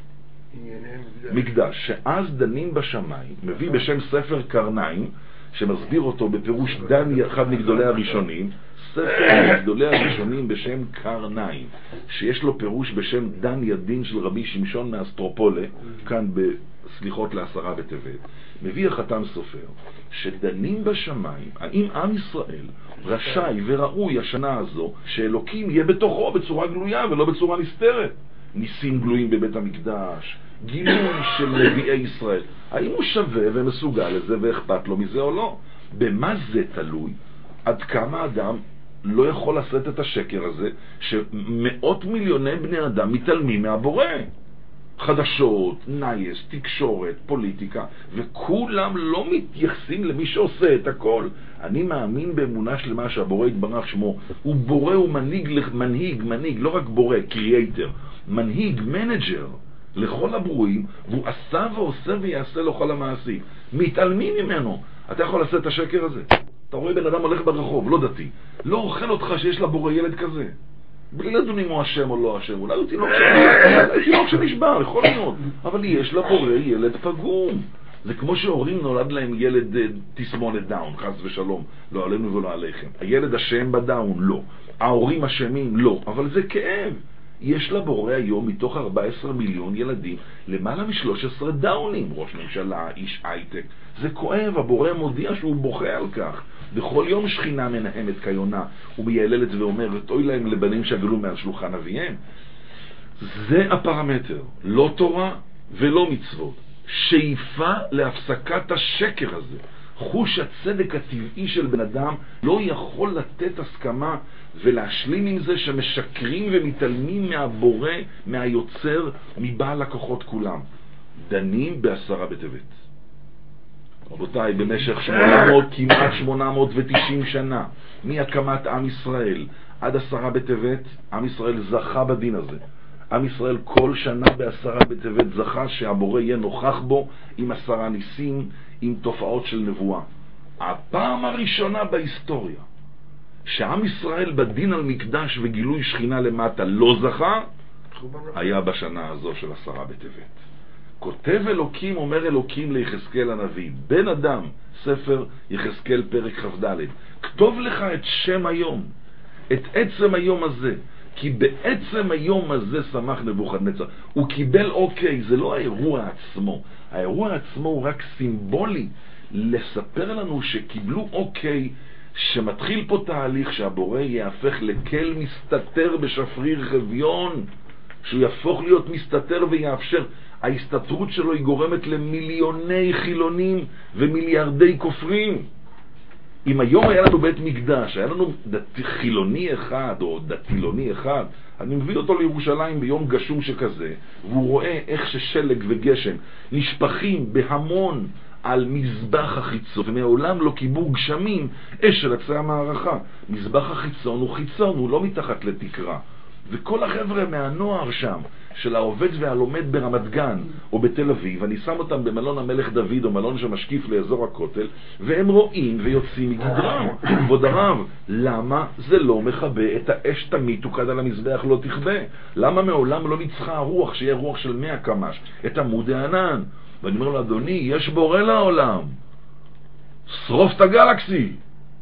מקדש, שאז דנים בשמיים, מביא בשם ספר קרניים, שמסביר אותו בפירוש דן, אחד מגדולי הראשונים, ספר מגדולי הראשונים בשם קרניים, שיש לו פירוש בשם דן ידין של רבי שמשון מאסטרופולה, כאן בסליחות לעשרה בטבת. מביא החתם סופר שדנים בשמיים האם עם ישראל רשאי וראוי השנה הזו שאלוקים יהיה בתוכו בצורה גלויה ולא בצורה נסתרת. ניסים גלויים בבית המקדש, גילוי של נביאי ישראל, האם הוא שווה ומסוגל לזה ואכפת לו מזה או לא? במה זה תלוי? עד כמה אדם לא יכול לשאת את השקר הזה שמאות מיליוני בני אדם מתעלמים מהבורא? חדשות, נייס, תקשורת, פוליטיקה, וכולם לא מתייחסים למי שעושה את הכל. אני מאמין באמונה שלמה שהבורא יתברך שמו הוא בורא ומנהיג, מנהיג, מנהיג, לא רק בורא, קריאייטר, מנהיג, מנג'ר לכל הברואים, והוא עשה ועושה ויעשה לכל המעשים. מתעלמים ממנו. אתה יכול לעשות את השקר הזה? אתה רואה בן אדם הולך ברחוב, לא דתי, לא אוכל אותך שיש לבורא ילד כזה, בלי לדון אם הוא אשם או לא אשם, אולי הוא תינוק שנשבר, יכול להיות, אבל יש לבורא ילד פגום. זה כמו שהורים נולד להם ילד תסמונת דאון, חס ושלום, לא עלינו ולא עליכם. הילד אשם בדאון, לא. ההורים אשמים, לא. אבל זה כאב. יש לבורא היום מתוך ארבעה עשר מיליון ילדים למעלה מ-שלושה עשר דאונים, ראש ממשלה, איש הייטק. זה כואב, הבורא מודיע שהוא בוכה על כך. בכל יום שכינה מנהמת כיונה ומייללת ואומרת, אוי להם לבנים שגלו מעל שולחן אביהם. זה הפרמטר, לא תורה ולא מצוות. שאיפה להפסקת השקר הזה. חוש הצדק הטבעי של בן אדם לא יכול לתת הסכמה ולהשלים עם זה שמשקרים ומתעלמים מהבורא, מהיוצר, מבעל הכוחות כולם. דנים בעשרה בטבת. רבותיי, במשך שמונה מאות, כמעט שמונה מאות ותשעים שנה, מהקמת עם ישראל עד עשרה בטבת, עם ישראל זכה בדין הזה. עם ישראל כל שנה בעשרה בטבת זכה שהבורא יהיה נוכח בו עם עשרה ניסים, עם תופעות של נבואה. הפעם הראשונה בהיסטוריה שעם ישראל בדין על מקדש וגילוי שכינה למטה לא זכה, היה בשנה הזו של עשרה בטבת. כותב אלוקים, אומר אלוקים ליחזקאל הנביא, בן אדם, ספר יחזקאל פרק כ"ד, כתוב לך את שם היום, את עצם היום הזה, כי בעצם היום הזה שמח נבוכדנצר. הוא קיבל אוקיי, זה לא האירוע עצמו, האירוע עצמו הוא רק סימבולי לספר לנו שקיבלו אוקיי, שמתחיל פה תהליך שהבורא יהפך לקל מסתתר בשפריר חביון, שהוא יהפוך להיות מסתתר ויאפשר. ההסתתרות שלו היא גורמת למיליוני חילונים ומיליארדי כופרים. אם היום היה לנו בית מקדש, היה לנו דתי חילוני אחד או דתילוני אחד, אני מביא אותו לירושלים ביום גשום שכזה, והוא רואה איך ששלג וגשם נשפכים בהמון על מזבח החיצון, ומעולם לא קיבלו גשמים אש של עצי המערכה. מזבח החיצון הוא חיצון, הוא לא מתחת לתקרה. וכל החבר'ה מהנוער שם, של העובד והלומד ברמת גן או בתל אביב, אני שם אותם במלון המלך דוד או מלון שמשקיף לאזור הכותל, והם רואים ויוצאים מגדרם. כבוד הרב, למה זה לא מכבה את האש תמיד תוקד על המזבח לא תכבה? למה מעולם לא ניצחה הרוח שיהיה רוח של מאה קמ"ש, את עמוד הענן? ואני אומר לו, אדוני, יש בורא לעולם, שרוף את הגלקסי,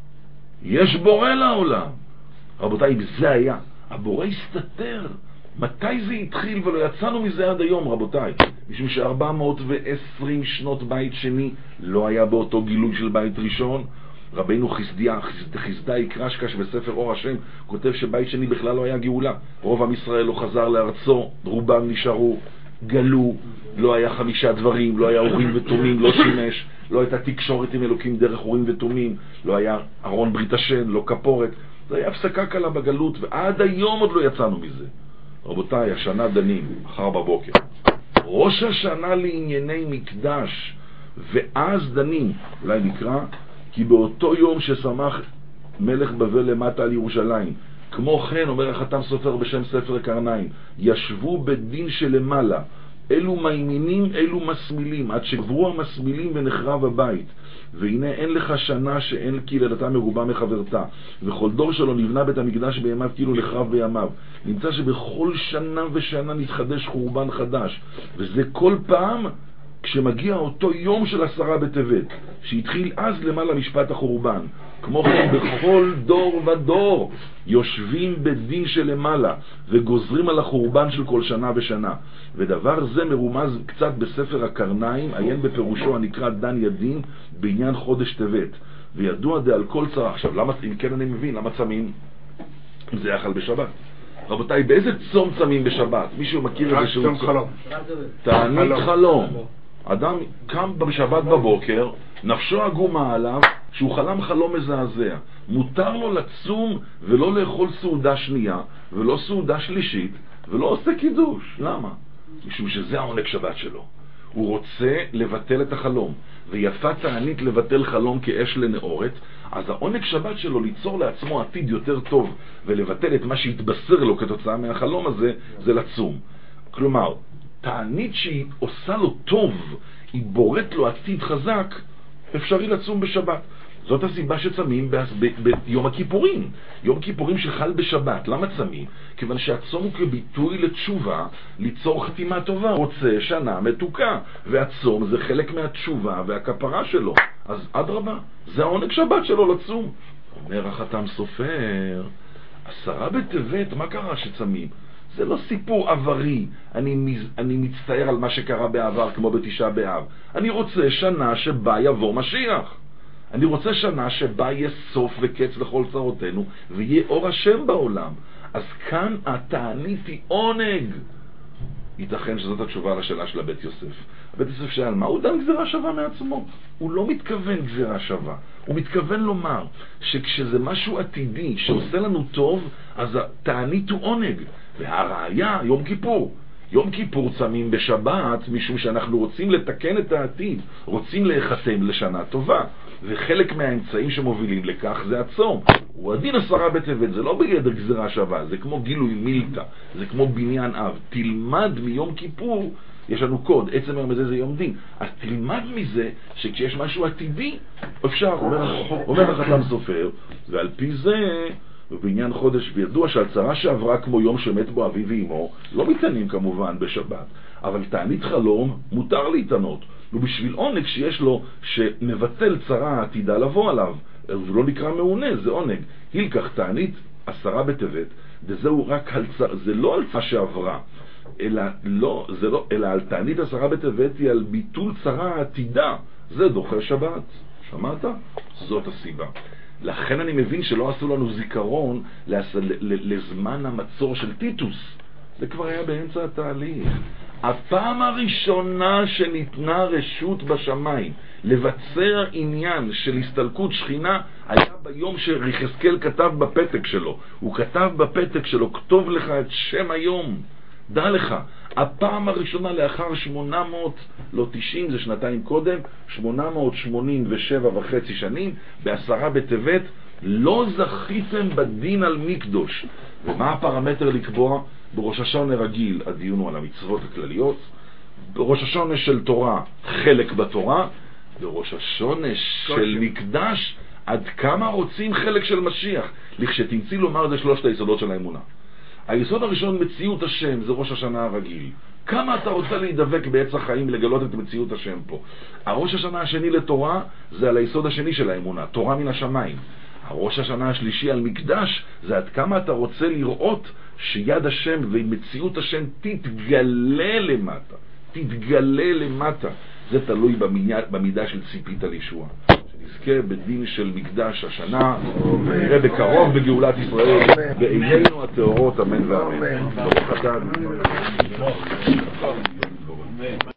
יש בורא לעולם. רבותיי, זה היה, הבורא הסתתר. מתי זה התחיל ולא יצאנו מזה עד היום, רבותיי? משום ש-ארבע מאות ועשרים שנות בית שני לא היה באותו גילוי של בית ראשון. רבינו חסדיה, חסדאי קרשקש בספר אור השם, כותב שבית שני בכלל לא היה גאולה. רוב עם ישראל לא חזר לארצו, רובם נשארו, גלו, לא היה חמישה דברים, לא היה אורים ותומים, לא שימש, לא הייתה תקשורת עם אלוקים דרך אורים ותומים, לא היה ארון ברית השן, לא כפורת. זה היה הפסקה קלה בגלות, ועד היום עוד לא יצאנו מזה. רבותיי, השנה דנים, מחר בבוקר, ראש השנה לענייני מקדש, ואז דנים, אולי נקרא, כי באותו יום ששמח מלך בבל למטה על ירושלים, כמו כן, אומר החתם סופר בשם ספר קרניים, ישבו בדין שלמעלה, אלו מימינים, אלו מסמילים, עד שגברו המסמילים ונחרב הבית. והנה אין לך שנה שאין קהילתה מרובה מחברתה, וכל דור שלו נבנה בית המקדש בימיו כאילו נחרב בימיו. נמצא שבכל שנה ושנה נתחדש חורבן חדש, וזה כל פעם כשמגיע אותו יום של עשרה בטבת, שהתחיל אז למעלה משפט החורבן. כמו כן בכל דור ודור יושבים בדין שלמעלה וגוזרים על החורבן של כל שנה ושנה. ודבר זה מרומז קצת בספר הקרניים, עיין בפירושו הנקרא דן ידין בעניין חודש טבת. וידוע דה על כל צרה. עכשיו, למה, אם כן אני מבין, למה צמים? זה יאכל בשבת. רבותיי, באיזה צום צמים בשבת? מישהו מכיר איזה שהוא צום חלום? תענית חלום. אדם קם בשבת בבוקר, נפשו עגומה עליו, שהוא חלם חלום מזעזע. מותר לו לצום ולא לאכול סעודה שנייה, ולא סעודה שלישית, ולא עושה קידוש. למה? משום שזה העונג שבת שלו. הוא רוצה לבטל את החלום, ויפה תענית לבטל חלום כאש לנאורת. אז העונג שבת שלו ליצור לעצמו עתיד יותר טוב, ולבטל את מה שהתבשר לו כתוצאה מהחלום הזה, זה לצום. כלומר, תענית שהיא עושה לו טוב, היא בוראת לו עתיד חזק, אפשרי לצום בשבת. זאת הסיבה שצמים ביום הכיפורים. יום כיפורים שחל בשבת. למה צמים? כיוון שהצום הוא כביטוי לתשובה, ליצור חתימה טובה. רוצה שנה מתוקה, והצום זה חלק מהתשובה והכפרה שלו. אז אדרבה, זה העונג שבת שלו לצום. אומר החתם סופר, עשרה בטבת, מה קרה שצמים? זה לא סיפור עברי, אני, אני מצטער על מה שקרה בעבר כמו בתשעה באב. אני רוצה שנה שבה יבוא משיח. אני רוצה שנה שבה יהיה סוף וקץ לכל צרותינו, ויהיה אור השם בעולם. אז כאן התענית היא עונג. ייתכן שזאת התשובה לשאלה של הבית יוסף. הבית יוסף שאל, מה הוא דן גזירה שווה מעצמו? הוא לא מתכוון גזירה שווה. הוא מתכוון לומר שכשזה משהו עתידי שעושה לנו טוב, אז התענית הוא עונג. והראיה, יום כיפור. יום כיפור צמים בשבת, משום שאנחנו רוצים לתקן את העתיד, רוצים להיחתם לשנה טובה. וחלק מהאמצעים שמובילים לכך זה הצום. הוא הדין עשרה בטבת, זה לא בגדר גזירה שווה, זה כמו גילוי מילתא, זה כמו בניין אב. תלמד מיום כיפור, יש לנו קוד, עצם היום הזה זה יום דין. אז תלמד מזה שכשיש משהו עתידי, אפשר, אומר, אומר החתם סופר, ועל פי זה, ובעניין חודש וידוע שהצרה שעברה כמו יום שמת בו אבי ואמו, לא מתענים כמובן בשבת, אבל תענית חלום מותר להתענות. ובשביל עונג שיש לו שמבטל צרה עתידה לבוא עליו, זה לא נקרא מעונה, זה עונג. הילקח תענית עשרה בטבת, וזהו רק על צרה, זה לא על צרה שעברה, אלא, לא, זה לא, אלא על תענית עשרה בטבת היא על ביטול צרה עתידה. זה דוחה שבת. שמעת? זאת הסיבה. לכן אני מבין שלא עשו לנו זיכרון לזמן המצור של טיטוס. זה כבר היה באמצע התהליך. הפעם הראשונה שניתנה רשות בשמיים לבצע עניין של הסתלקות שכינה היה ביום שיחזקאל כתב בפתק שלו. הוא כתב בפתק שלו, כתוב לך את שם היום, דע לך, הפעם הראשונה לאחר שמונה מאות, לא תשעים, זה שנתיים קודם, שמונה מאות שמונים ושבע וחצי שנים, בעשרה בטבת, לא זכיתם בדין על מקדוש. ומה הפרמטר לקבוע? בראש השונה רגיל הדיון הוא על המצוות הכלליות, בראש השונה של תורה חלק בתורה, בראש השונה של מקדש עד כמה רוצים חלק של משיח. לכשתמציא לומר זה שלושת היסודות של האמונה. היסוד הראשון, מציאות השם, זה ראש השנה הרגיל. כמה אתה רוצה להידבק בעץ החיים לגלות את מציאות השם פה. הראש השנה השני לתורה זה על היסוד השני של האמונה, תורה מן השמיים. הראש השנה השלישי על מקדש זה עד כמה אתה רוצה לראות שיד השם ומציאות השם תתגלה למטה, תתגלה למטה. זה תלוי במידה, במידה של ציפית לישוע. שנזכה בדין של מקדש השנה, ונראה בקרוב בגאולת ישראל, בעינינו התאורות, אמן ואמן. ברוך אתה.